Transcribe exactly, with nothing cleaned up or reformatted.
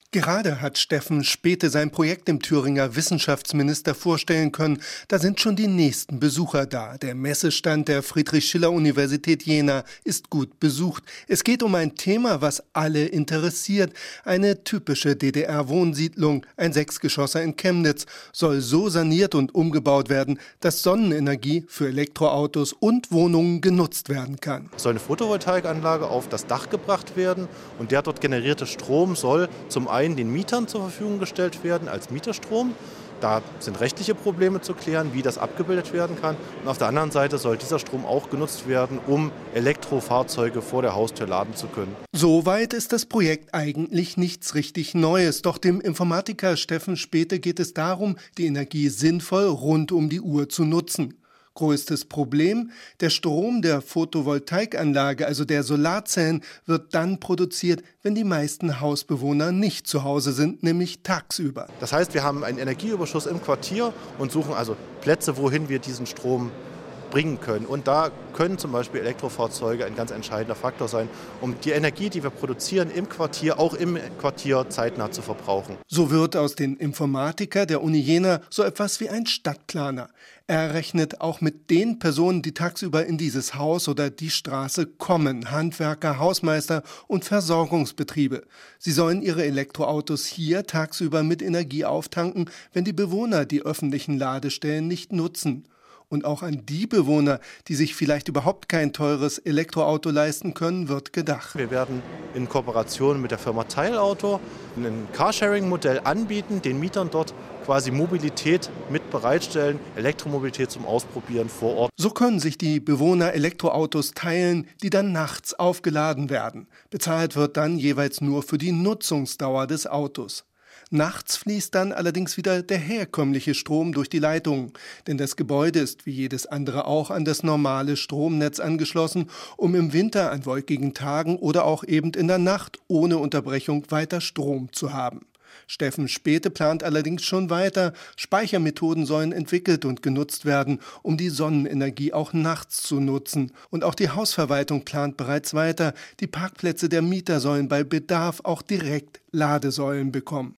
Gerade hat Steffen Späte sein Projekt dem Thüringer Wissenschaftsminister vorstellen können. Da sind schon die nächsten Besucher da. Der Messestand der Friedrich-Schiller-Universität Jena ist gut besucht. Es geht um ein Thema, was alle interessiert. Eine typische D D R-Wohnsiedlung, ein Sechsgeschosser in Chemnitz, soll so saniert und umgebaut werden, dass Sonnenenergie für Elektroautos und Wohnungen genutzt werden kann. Es soll eine Photovoltaikanlage auf das Dach gebracht werden und der dort generierte Strom soll zum einen den Mietern zur Verfügung gestellt werden als Mieterstrom. Da sind rechtliche Probleme zu klären, wie das abgebildet werden kann. Und auf der anderen Seite soll dieser Strom auch genutzt werden, um Elektrofahrzeuge vor der Haustür laden zu können. Soweit ist das Projekt eigentlich nichts richtig Neues. Doch dem Informatiker Steffen Späte geht es darum, die Energie sinnvoll rund um die Uhr zu nutzen. Größtes Problem: Der Strom der Photovoltaikanlage, also der Solarzellen, wird dann produziert, wenn die meisten Hausbewohner nicht zu Hause sind, nämlich tagsüber. Das heißt, wir haben einen Energieüberschuss im Quartier und suchen also Plätze, wohin wir diesen Strom bringen können. Und da können zum Beispiel Elektrofahrzeuge ein ganz entscheidender Faktor sein, um die Energie, die wir produzieren im Quartier, auch im Quartier zeitnah zu verbrauchen. So wird aus dem Informatiker der Uni Jena so etwas wie ein Stadtplaner. Er rechnet auch mit den Personen, die tagsüber in dieses Haus oder die Straße kommen: Handwerker, Hausmeister und Versorgungsbetriebe. Sie sollen ihre Elektroautos hier tagsüber mit Energie auftanken, wenn die Bewohner die öffentlichen Ladestellen nicht nutzen. Und auch an die Bewohner, die sich vielleicht überhaupt kein teures Elektroauto leisten können, wird gedacht. Wir werden in Kooperation mit der Firma Teilauto ein Carsharing-Modell anbieten, den Mietern dort quasi Mobilität mit bereitstellen, Elektromobilität zum Ausprobieren vor Ort. So können sich die Bewohner Elektroautos teilen, die dann nachts aufgeladen werden. Bezahlt wird dann jeweils nur für die Nutzungsdauer des Autos. Nachts fließt dann allerdings wieder der herkömmliche Strom durch die Leitungen, denn das Gebäude ist wie jedes andere auch an das normale Stromnetz angeschlossen, um im Winter an wolkigen Tagen oder auch eben in der Nacht ohne Unterbrechung weiter Strom zu haben. Steffen Späte plant allerdings schon weiter. Speichermethoden sollen entwickelt und genutzt werden, um die Sonnenenergie auch nachts zu nutzen. Und auch die Hausverwaltung plant bereits weiter. Die Parkplätze der Mieter sollen bei Bedarf auch direkt Ladesäulen bekommen.